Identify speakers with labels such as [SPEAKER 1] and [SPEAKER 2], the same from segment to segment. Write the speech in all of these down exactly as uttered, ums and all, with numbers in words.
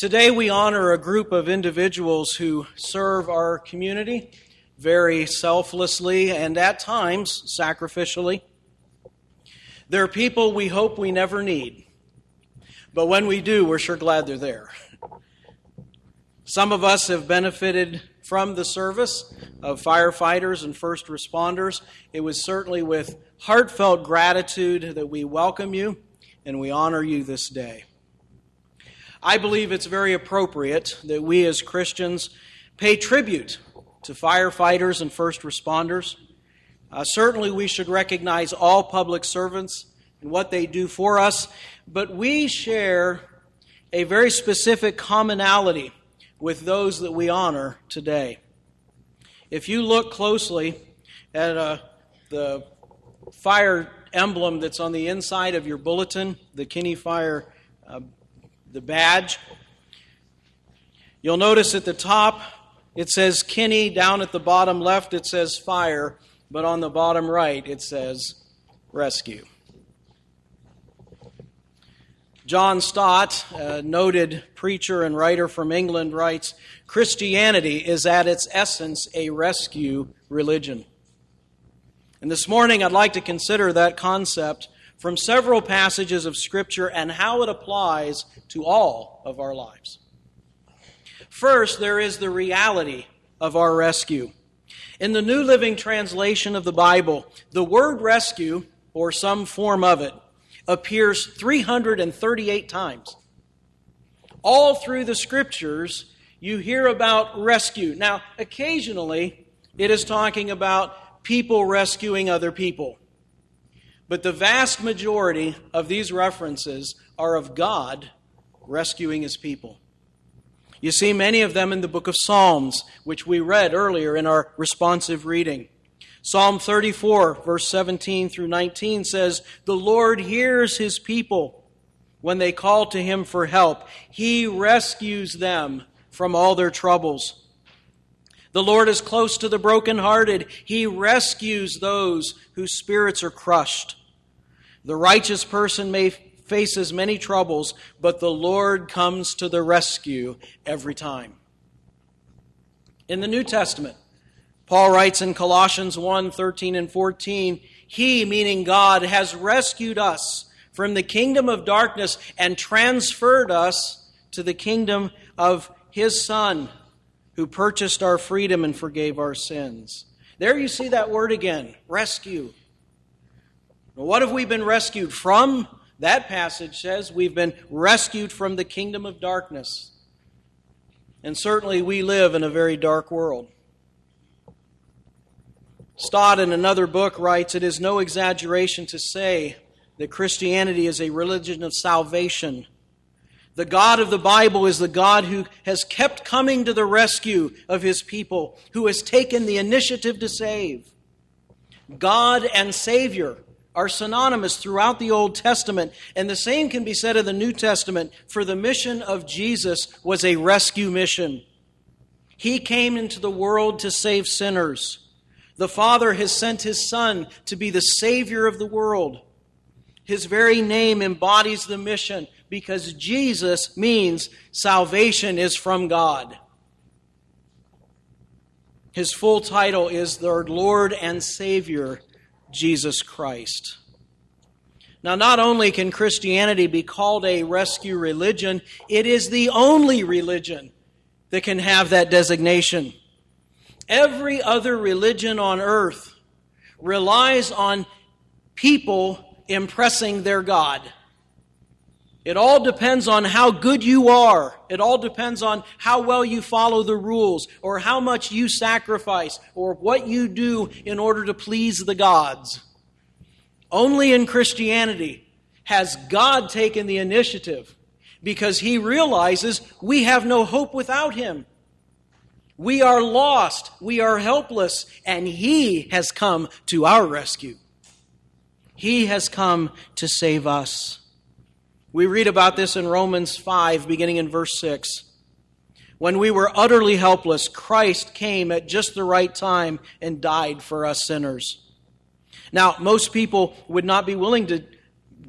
[SPEAKER 1] Today we honor a group of individuals who serve our community very selflessly and at times sacrificially. They're people we hope we never need, but when we do, we're sure glad they're there. Some of us have benefited from the service of firefighters and first responders. It was certainly with heartfelt gratitude that we welcome you and we honor you this day. I believe it's very appropriate that we as Christians pay tribute to firefighters and first responders. Uh, certainly we should recognize all public servants and what they do for us, but we share a very specific commonality with those that we honor today. If you look closely at uh, the fire emblem that's on the inside of your bulletin, the Kinney Fire uh, the badge, you'll notice at the top it says Kinney, down at the bottom left it says fire, but on the bottom right it says rescue. John Stott, a noted preacher and writer from England, writes, "Christianity is at its essence a rescue religion." And this morning I'd like to consider that concept from several passages of Scripture and how it applies to all of our lives. First, there is the reality of our rescue. In the New Living Translation of the Bible, the word rescue, or some form of it, appears three hundred thirty-eight times. All through the Scriptures, you hear about rescue. Now, occasionally, it is talking about people rescuing other people. But the vast majority of these references are of God rescuing His people. You see many of them in the book of Psalms, which we read earlier in our responsive reading. Psalm thirty-four, verse seventeen through nineteen says, "The Lord hears His people when they call to Him for help. He rescues them from all their troubles. The Lord is close to the brokenhearted. He rescues those whose spirits are crushed. The righteous person may faces many troubles, but the Lord comes to the rescue every time." In the New Testament, Paul writes in Colossians one, thirteen and fourteen, "He," meaning God, "has rescued us from the kingdom of darkness and transferred us to the kingdom of His Son, who purchased our freedom and forgave our sins." There you see that word again, rescue. Well, what have we been rescued from? That passage says we've been rescued from the kingdom of darkness. And certainly we live in a very dark world. Stott in another book writes, "It is no exaggeration to say that Christianity is a religion of salvation. The God of the Bible is the God who has kept coming to the rescue of His people, who has taken the initiative to save. God and Savior are synonymous throughout the Old Testament, and the same can be said of the New Testament, for the mission of Jesus was a rescue mission. He came into the world to save sinners. The Father has sent His Son to be the Savior of the world. His very name embodies the mission, because Jesus means salvation is from God. His full title is the Lord and Savior, Jesus Christ." Now, not only can Christianity be called a rescue religion, it is the only religion that can have that designation. Every other religion on earth relies on people impressing their God. It all depends on how good you are. It all depends on how well you follow the rules, or how much you sacrifice, or what you do in order to please the gods. Only in Christianity has God taken the initiative, because He realizes we have no hope without Him. We are lost, we are helpless, and He has come to our rescue. He has come to save us. We read about this in Romans five, beginning in verse six. "When we were utterly helpless, Christ came at just the right time and died for us sinners." Now, most people would not be willing to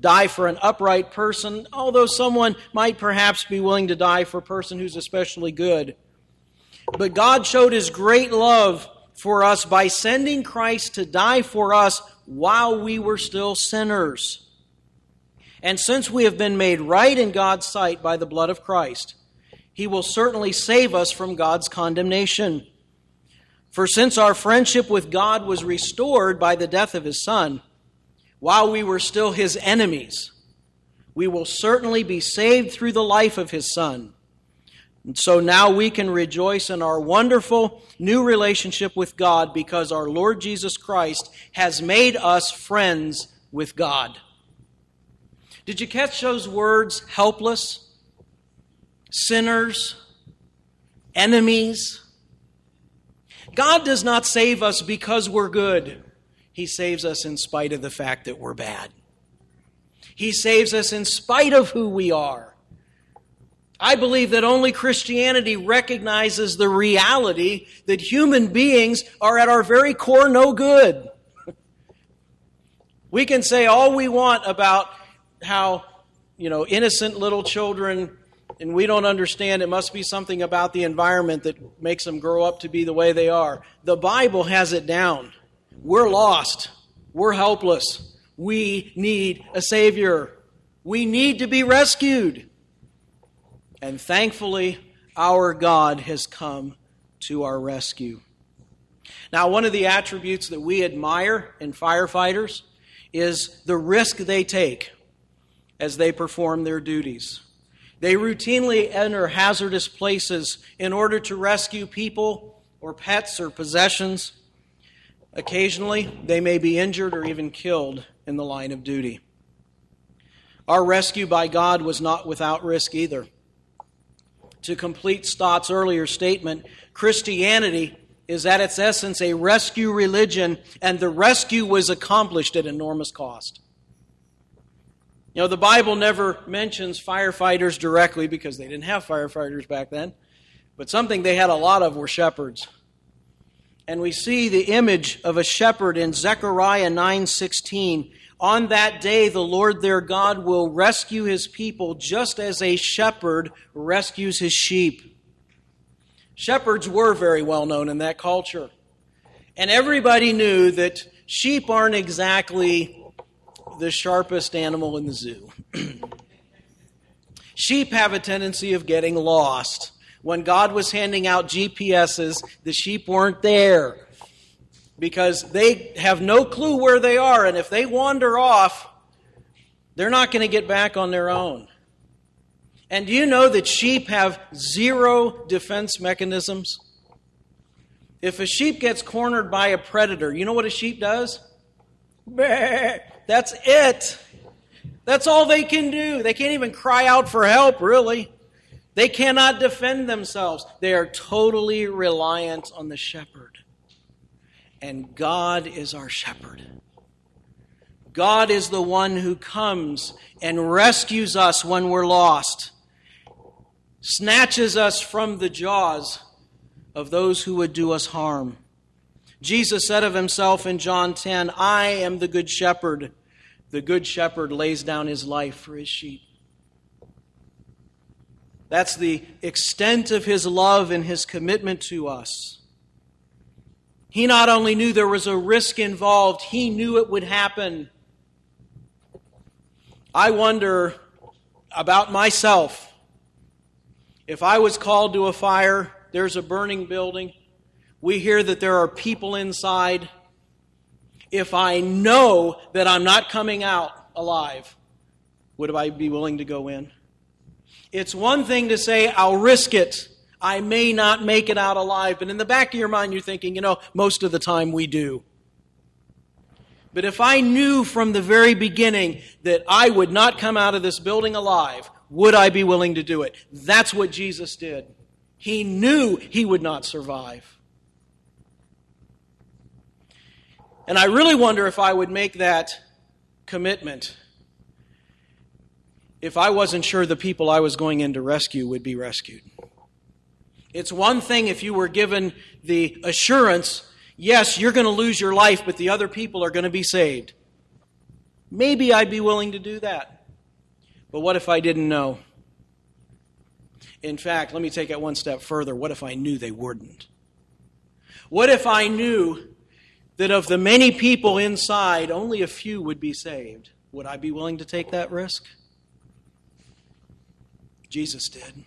[SPEAKER 1] die for an upright person, although someone might perhaps be willing to die for a person who's especially good. But God showed His great love for us by sending Christ to die for us while we were still sinners. And since we have been made right in God's sight by the blood of Christ, He will certainly save us from God's condemnation. For since our friendship with God was restored by the death of His Son, while we were still His enemies, we will certainly be saved through the life of His Son. And so now we can rejoice in our wonderful new relationship with God because our Lord Jesus Christ has made us friends with God. Did you catch those words? Helpless, sinners, enemies. God does not save us because we're good. He saves us in spite of the fact that we're bad. He saves us in spite of who we are. I believe that only Christianity recognizes the reality that human beings are at our very core no good. We can say all we want about how, you know, innocent little children, and we don't understand, it must be something about the environment that makes them grow up to be the way they are. The Bible has it down. We're lost. We're helpless. We need a Savior. We need to be rescued. And thankfully, our God has come to our rescue. Now, one of the attributes that we admire in firefighters is the risk they take as they perform their duties. They routinely enter hazardous places in order to rescue people or pets or possessions. Occasionally, they may be injured or even killed in the line of duty. Our rescue by God was not without risk either. To complete Stott's earlier statement, Christianity is at its essence a rescue religion, and the rescue was accomplished at enormous cost. You know, the Bible never mentions firefighters directly because they didn't have firefighters back then, but something they had a lot of were shepherds. And we see the image of a shepherd in Zechariah nine sixteen. On that day, the Lord their God will rescue His people just as a shepherd rescues his sheep. Shepherds were very well known in that culture. And everybody knew that sheep aren't exactly the sharpest animal in the zoo. Sheep have a tendency of getting lost. When God was handing out G P S's, the sheep weren't there because they have no clue where they are, and if they wander off, they're not going to get back on their own. And do you know that sheep have zero defense mechanisms? If a sheep gets cornered by a predator, you know what a sheep does? That's it. That's all they can do. They can't even cry out for help, really. They cannot defend themselves. They are totally reliant on the shepherd. And God is our shepherd. God is the one who comes and rescues us when we're lost, snatches us from the jaws of those who would do us harm. Jesus said of Himself in John ten, I am the good shepherd. The good shepherd lays down his life for his sheep. That's the extent of His love and His commitment to us. He not only knew there was a risk involved, He knew it would happen. I wonder about myself. If I was called to a fire, there's a burning building, we hear that there are people inside. If I know that I'm not coming out alive, would I be willing to go in? It's one thing to say, I'll risk it. I may not make it out alive. But in the back of your mind, you're thinking, you know, most of the time we do. But if I knew from the very beginning that I would not come out of this building alive, would I be willing to do it? That's what Jesus did. He knew He would not survive. And I really wonder if I would make that commitment if I wasn't sure the people I was going in to rescue would be rescued. It's one thing if you were given the assurance, yes, you're going to lose your life, but the other people are going to be saved. Maybe I'd be willing to do that. But what if I didn't know? In fact, let me take it one step further. What if I knew they wouldn't? What if I knew that of the many people inside, only a few would be saved? Would I be willing to take that risk? Jesus did.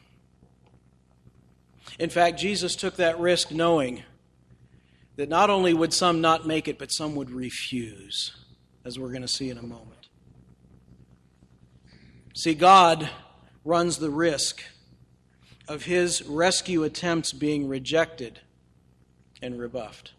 [SPEAKER 1] In fact, Jesus took that risk knowing that not only would some not make it, but some would refuse, as we're going to see in a moment. See, God runs the risk of His rescue attempts being rejected and rebuffed.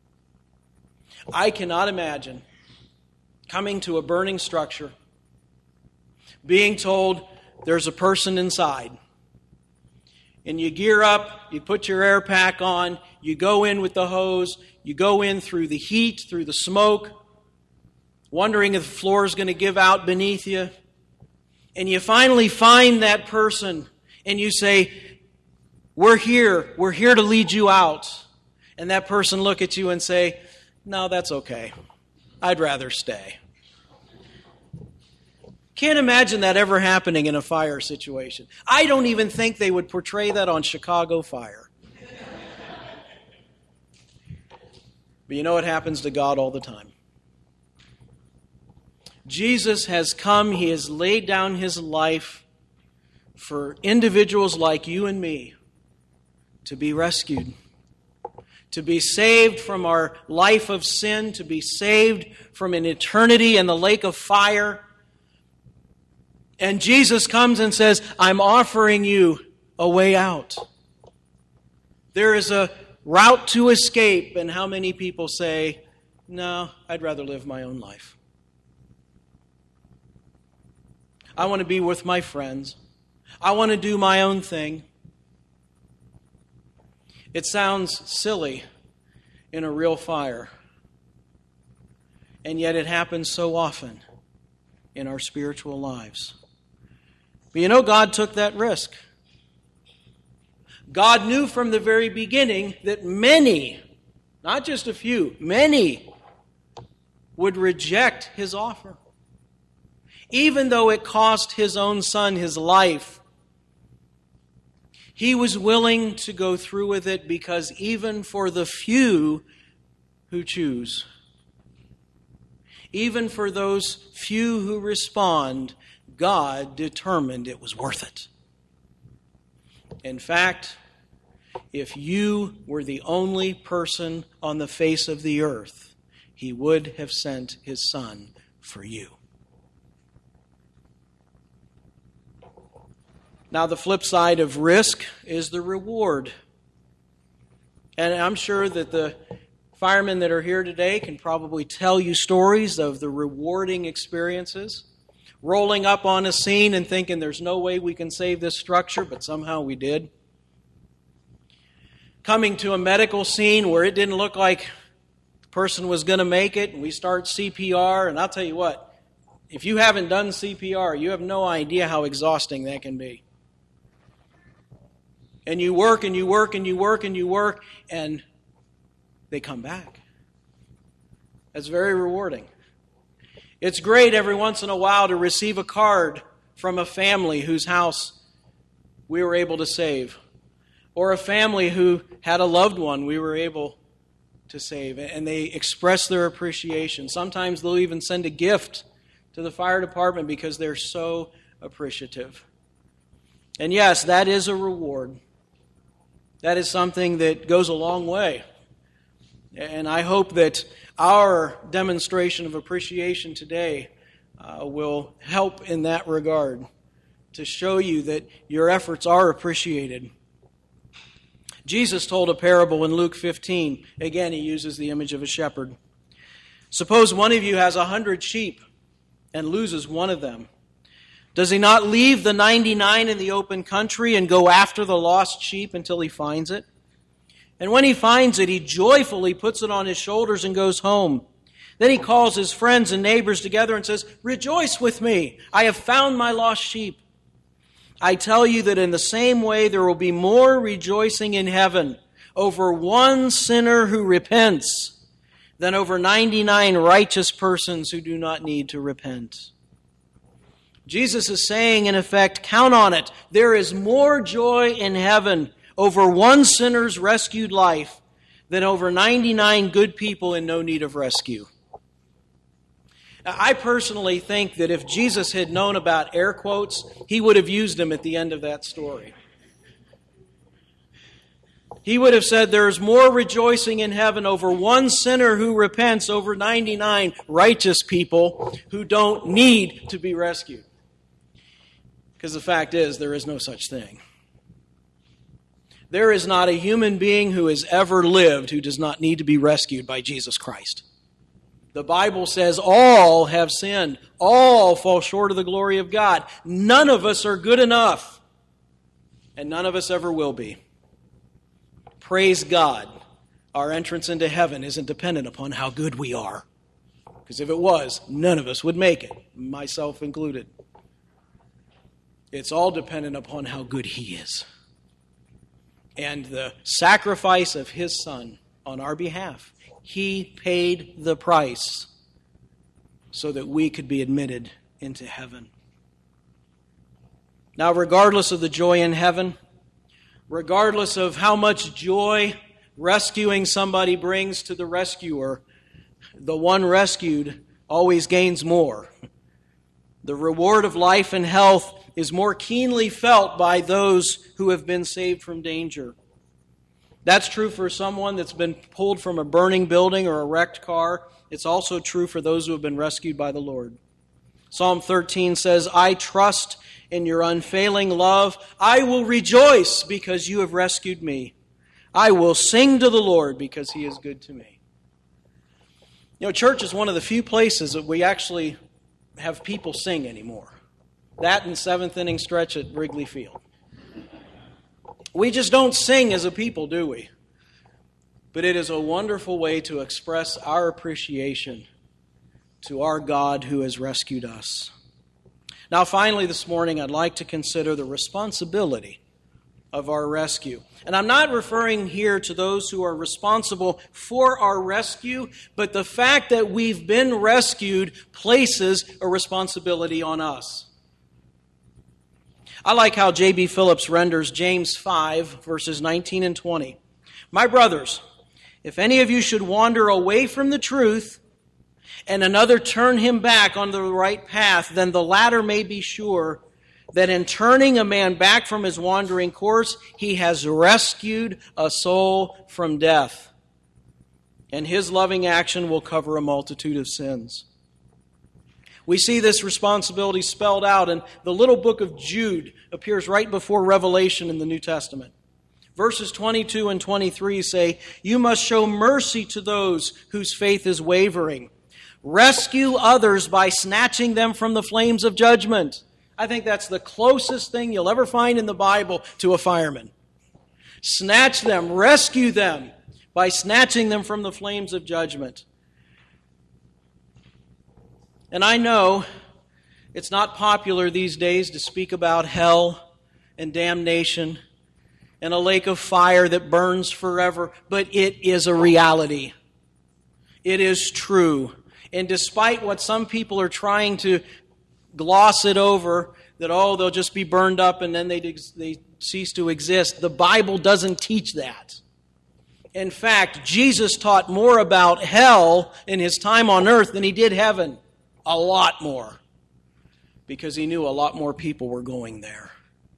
[SPEAKER 1] I cannot imagine coming to a burning structure, being told there's a person inside, and you gear up, you put your air pack on, you go in with the hose, you go in through the heat, through the smoke, wondering if the floor is going to give out beneath you, and you finally find that person, and you say, we're here, we're here to lead you out. And that person look at you and say, no, that's okay. I'd rather stay. Can't imagine that ever happening in a fire situation. I don't even think they would portray that on Chicago Fire. But you know what happens to God all the time? Jesus has come, He has laid down His life for individuals like you and me to be rescued, to be saved from our life of sin, to be saved from an eternity in the lake of fire. And Jesus comes and says, I'm offering you a way out. There is a route to escape, and how many people say, no, I'd rather live my own life. I want to be with my friends. I want to do my own thing. It sounds silly in a real fire, and yet it happens so often in our spiritual lives. But you know, God took that risk. God knew from the very beginning that many, not just a few, many would reject His offer. Even though it cost His own Son His life, He was willing to go through with it because even for the few who choose, even for those few who respond, God determined it was worth it. In fact, if you were the only person on the face of the earth, He would have sent His Son for you. Now, the flip side of risk is the reward. And I'm sure that the firemen that are here today can probably tell you stories of the rewarding experiences. Rolling up on a scene and thinking there's no way we can save this structure, but somehow we did. Coming to a medical scene where it didn't look like the person was going to make it, and we start C P R, and I'll tell you what, if you haven't done C P R, you have no idea how exhausting that can be. And you work and you work and you work and you work, and they come back. That's very rewarding. It's great every once in a while to receive a card from a family whose house we were able to save, or a family who had a loved one we were able to save, and they express their appreciation. Sometimes they'll even send a gift to the fire department because they're so appreciative. And yes, that is a reward. That is something that goes a long way. And I hope that our demonstration of appreciation today uh, will help in that regard to show you that your efforts are appreciated. Jesus told a parable in Luke fifteen. Again, He uses the image of a shepherd. Suppose one of you has a hundred sheep and loses one of them. Does he not leave the ninety-nine in the open country and go after the lost sheep until he finds it? And when he finds it, he joyfully puts it on his shoulders and goes home. Then he calls his friends and neighbors together and says, "Rejoice with me, I have found my lost sheep." I tell you that in the same way there will be more rejoicing in heaven over one sinner who repents than over ninety-nine righteous persons who do not need to repent. Jesus is saying, in effect, count on it. There is more joy in heaven over one sinner's rescued life than over ninety-nine good people in no need of rescue. Now, I personally think that if Jesus had known about air quotes, he would have used them at the end of that story. He would have said there's more rejoicing in heaven over one sinner who repents over ninety-nine righteous people who don't need to be rescued. Because the fact is, there is no such thing. There is not a human being who has ever lived who does not need to be rescued by Jesus Christ. The Bible says all have sinned. All fall short of the glory of God. None of us are good enough. And none of us ever will be. Praise God, our entrance into heaven isn't dependent upon how good we are. Because if it was, none of us would make it, myself included. It's all dependent upon how good He is. And the sacrifice of His Son on our behalf. He paid the price so that we could be admitted into heaven. Now, regardless of the joy in heaven, regardless of how much joy rescuing somebody brings to the rescuer, the one rescued always gains more. The reward of life and health is more keenly felt by those who have been saved from danger. That's true for someone that's been pulled from a burning building or a wrecked car. It's also true for those who have been rescued by the Lord. Psalm thirteen says, I trust in your unfailing love. I will rejoice because you have rescued me. I will sing to the Lord because He is good to me. You know, church is one of the few places that we actually have people sing anymore. That and seventh inning stretch at Wrigley Field. We just don't sing as a people, do we? But it is a wonderful way to express our appreciation to our God who has rescued us. Now, finally, this morning, I'd like to consider the responsibility of our rescue. And I'm not referring here to those who are responsible for our rescue, but the fact that we've been rescued places a responsibility on us. I like how J B Phillips renders James five, verses nineteen and twenty. My brothers, if any of you should wander away from the truth, and another turn him back on the right path, then the latter may be sure that in turning a man back from his wandering course, he has rescued a soul from death. And his loving action will cover a multitude of sins. We see this responsibility spelled out in the little book of Jude, appears right before Revelation in the New Testament. Verses twenty-two and twenty-three say, you must show mercy to those whose faith is wavering. Rescue others by snatching them from the flames of judgment. I think that's the closest thing you'll ever find in the Bible to a fireman. Snatch them, rescue them by snatching them from the flames of judgment. And I know it's not popular these days to speak about hell and damnation and a lake of fire that burns forever, but it is a reality. It is true. And despite what some people are trying to gloss it over, that, oh, they'll just be burned up and then they they cease to exist, the Bible doesn't teach that. In fact, Jesus taught more about hell in His time on earth than He did heaven. A lot more. Because He knew a lot more people were going there.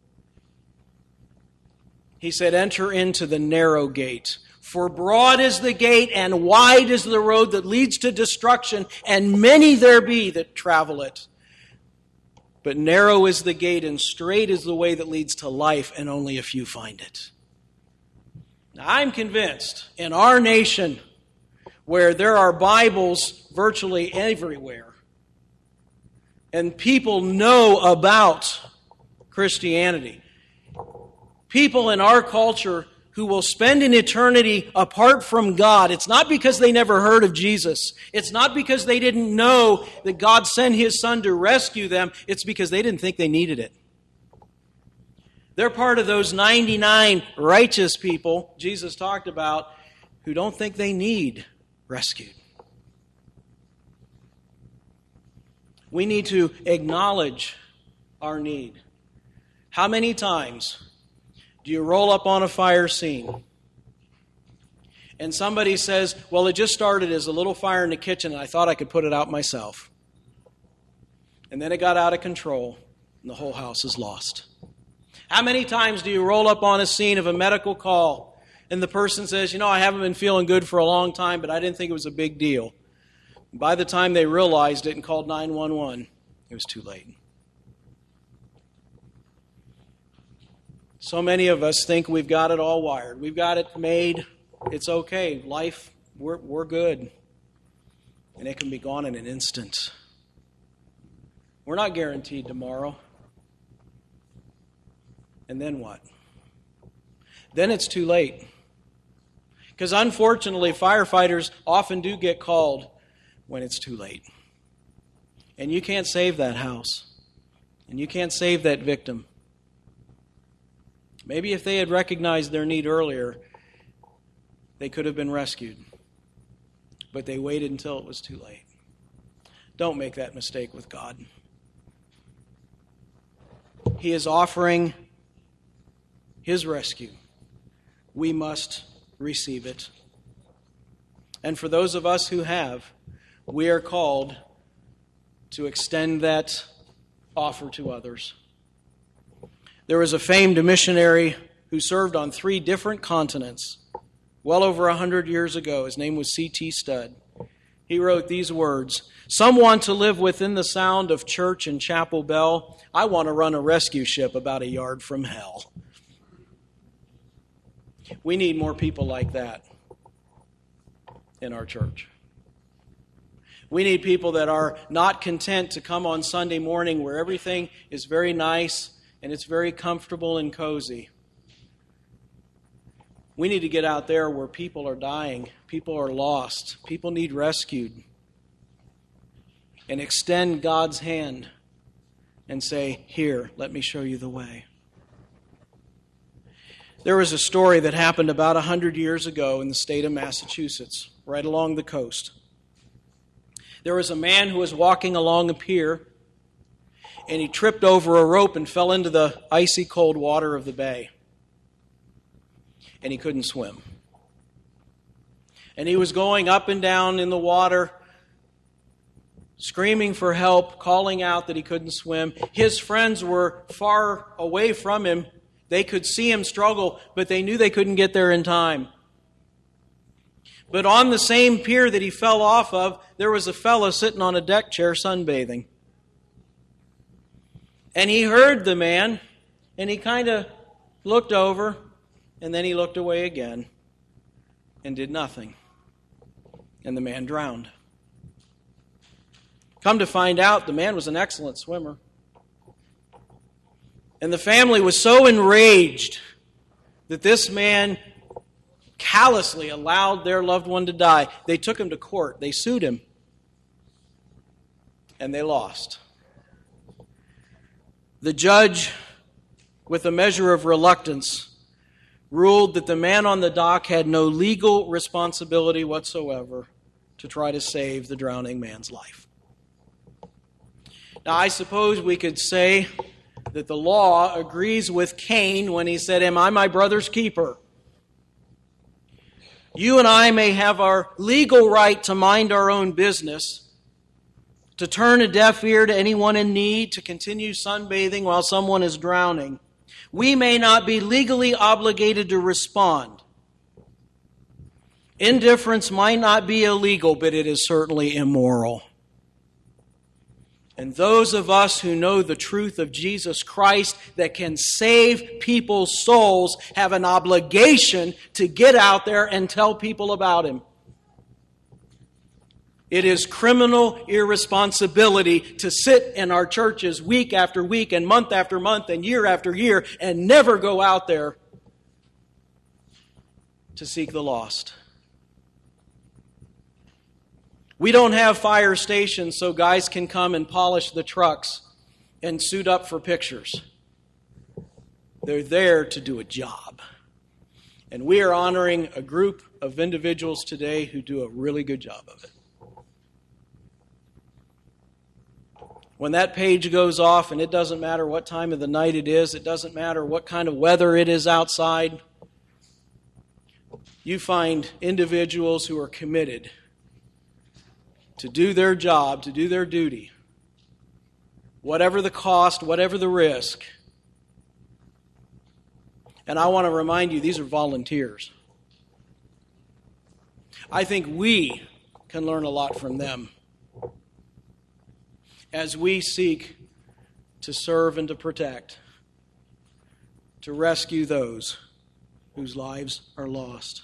[SPEAKER 1] He said, enter into the narrow gate. For broad is the gate and wide is the road that leads to destruction, and many there be that travel it. But narrow is the gate and straight is the way that leads to life, and only a few find it. Now, I'm convinced in our nation, where there are Bibles virtually everywhere, and people know about Christianity, people in our culture who will spend an eternity apart from God, it's not because they never heard of Jesus. It's not because they didn't know that God sent His Son to rescue them. It's because they didn't think they needed it. They're part of those ninety-nine righteous people Jesus talked about who don't think they need rescued. We need to acknowledge our need. How many times do you roll up on a fire scene and somebody says, well, it just started as a little fire in the kitchen and I thought I could put it out myself. And then it got out of control and the whole house is lost. How many times do you roll up on a scene of a medical call and the person says, you know, I haven't been feeling good for a long time, but I didn't think it was a big deal. By the time they realized it and called nine one one, it was too late. So many of us think we've got it all wired. We've got it made. It's okay. Life, we're, we're good. And it can be gone in an instant. We're not guaranteed tomorrow. And then what? Then it's too late. Because unfortunately, firefighters often do get called when it's too late. And you can't save that house. And you can't save that victim. Maybe if they had recognized their need earlier, they could have been rescued. But they waited until it was too late. Don't make that mistake with God. He is offering His rescue. We must receive it. And for those of us who have, we are called to extend that offer to others. There was a famed missionary who served on three different continents well over a hundred years ago. His name was C T Studd. He wrote these words, "Some want to live within the sound of church and chapel bell. I want to run a rescue ship about a yard from hell." We need more people like that in our church. We need people that are not content to come on Sunday morning where everything is very nice and it's very comfortable and cozy. We need to get out there where people are dying, people are lost, people need rescued, and extend God's hand and say, "Here, let me show you the way." There was a story that happened about a hundred years ago in the state of Massachusetts, right along the coast. There was a man who was walking along a pier, and he tripped over a rope and fell into the icy cold water of the bay. And he couldn't swim. And he was going up and down in the water, screaming for help, calling out that he couldn't swim. His friends were far away from him. They could see him struggle, but they knew they couldn't get there in time. But on the same pier that he fell off of, there was a fellow sitting on a deck chair sunbathing. And he heard the man, and he kind of looked over, and then he looked away again and did nothing. And the man drowned. Come to find out, the man was an excellent swimmer. And the family was so enraged that this man callously allowed their loved one to die. They took him to court. They sued him. And they lost. The judge, with a measure of reluctance, ruled that the man on the dock had no legal responsibility whatsoever to try to save the drowning man's life. Now, I suppose we could say that the law agrees with Cain when he said, "Am I my brother's keeper?" You and I may have our legal right to mind our own business, to turn a deaf ear to anyone in need, to continue sunbathing while someone is drowning. We may not be legally obligated to respond. Indifference might not be illegal, but it is certainly immoral. And those of us who know the truth of Jesus Christ that can save people's souls have an obligation to get out there and tell people about Him. It is criminal irresponsibility to sit in our churches week after week and month after month and year after year and never go out there to seek the lost. We don't have fire stations so guys can come and polish the trucks and suit up for pictures. They're there to do a job. And we are honoring a group of individuals today who do a really good job of it. When that page goes off, and it doesn't matter what time of the night it is, it doesn't matter what kind of weather it is outside, you find individuals who are committed to do their job, to do their duty, whatever the cost, whatever the risk. And I want to remind you, these are volunteers. I think we can learn a lot from them as we seek to serve and to protect, to rescue those whose lives are lost.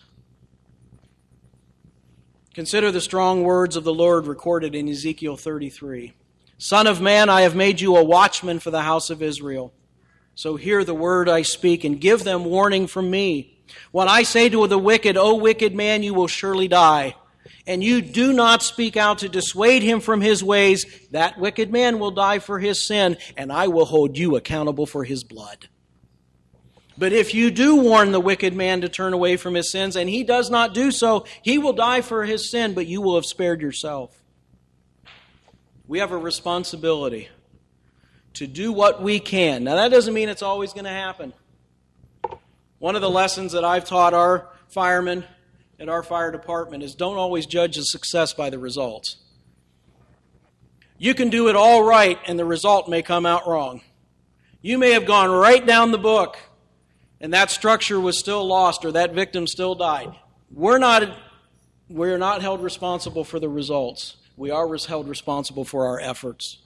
[SPEAKER 1] Consider the strong words of the Lord recorded in Ezekiel thirty-three. Son of man, I have made you a watchman for the house of Israel. So hear the word I speak and give them warning from me. When I say to the wicked, O wicked man, you will surely die, and you do not speak out to dissuade him from his ways, that wicked man will die for his sin, and I will hold you accountable for his blood. But if you do warn the wicked man to turn away from his sins, and he does not do so, he will die for his sin, but you will have spared yourself. We have a responsibility to do what we can. Now, that doesn't mean it's always going to happen. One of the lessons that I've taught our firemen at our fire department is don't always judge a success by the results. You can do it all right, and the result may come out wrong. You may have gone right down the book, and that structure was still lost, or that victim still died. We're not, we're not held responsible for the results. We are held responsible for our efforts.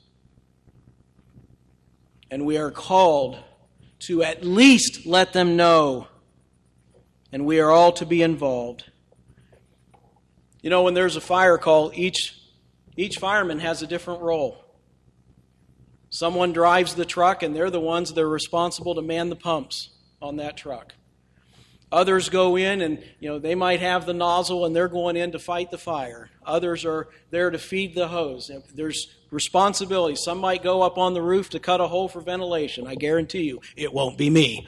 [SPEAKER 1] And we are called to at least let them know, and we are all to be involved. You know, when there's a fire call, each, each fireman has a different role. Someone drives the truck, and they're the ones that are responsible to man the pumps on that truck. Others go in and, you know, they might have the nozzle and they're going in to fight the fire. Others are there to feed the hose. There's responsibility. Some might go up on the roof to cut a hole for ventilation. I guarantee you, it won't be me.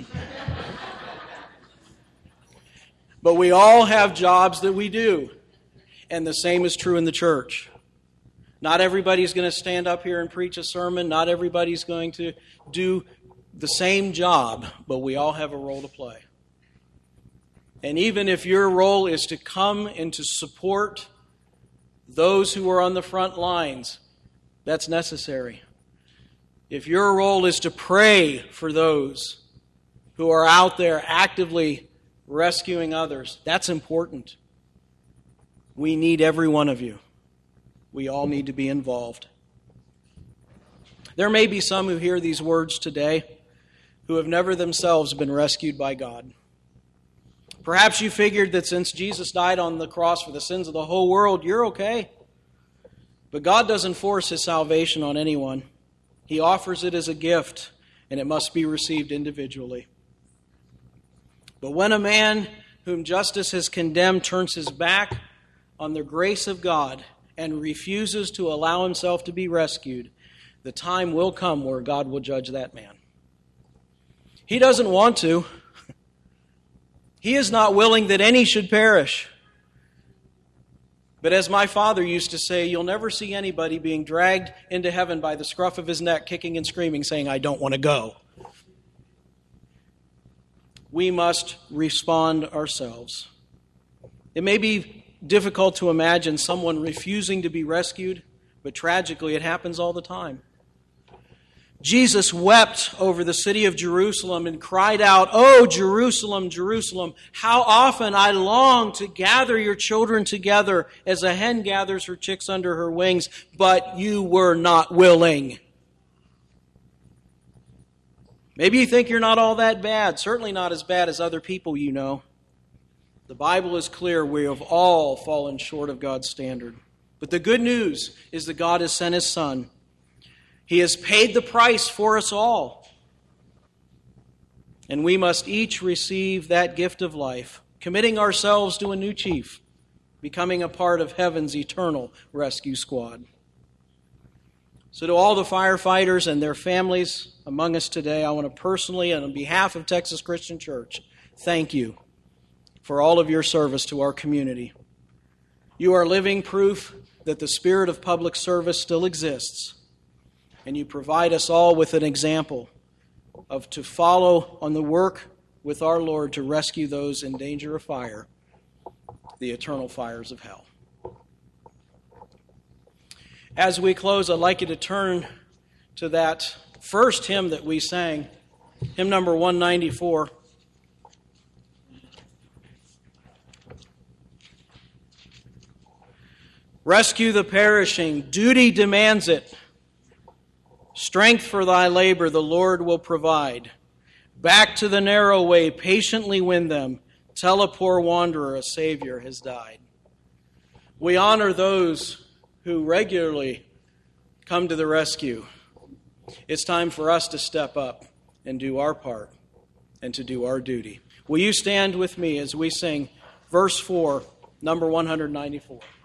[SPEAKER 1] But we all have jobs that we do. And the same is true in the church. Not everybody's going to stand up here and preach a sermon. Not everybody's going to do the same job, but we all have a role to play. And even if your role is to come and to support those who are on the front lines, that's necessary. If your role is to pray for those who are out there actively rescuing others, that's important. We need every one of you. We all need to be involved. There may be some who hear these words today who have never themselves been rescued by God. Perhaps you figured that since Jesus died on the cross for the sins of the whole world, you're okay. But God doesn't force His salvation on anyone. He offers it as a gift, and it must be received individually. But when a man whom justice has condemned turns his back on the grace of God and refuses to allow himself to be rescued, the time will come where God will judge that man. He doesn't want to. He is not willing that any should perish. But as my father used to say, you'll never see anybody being dragged into heaven by the scruff of his neck, kicking and screaming, saying, I don't want to go. We must respond ourselves. It may be difficult to imagine someone refusing to be rescued, but tragically it happens all the time. Jesus wept over the city of Jerusalem and cried out, Oh, Jerusalem, Jerusalem, how often I long to gather your children together as a hen gathers her chicks under her wings, but you were not willing. Maybe you think you're not all that bad, certainly not as bad as other people you know. The Bible is clear, we have all fallen short of God's standard. But the good news is that God has sent His Son. He has paid the price for us all. And we must each receive that gift of life, committing ourselves to a new chief, becoming a part of heaven's eternal rescue squad. So to all the firefighters and their families among us today, I want to personally, and on behalf of Texas Christian Church, thank you for all of your service to our community. You are living proof that the spirit of public service still exists. and you provide us all with an example of to follow on the work with our Lord to rescue those in danger of fire, the eternal fires of hell. As we close, I'd like you to turn to that first hymn that we sang, hymn number one ninety-four. Rescue the perishing, duty demands it. Strength for thy labor the Lord will provide. Back to the narrow way, patiently win them. Tell a poor wanderer a Savior has died. We honor those who regularly come to the rescue. It's time for us to step up and do our part and to do our duty. Will you stand with me as we sing verse four, number one ninety-four?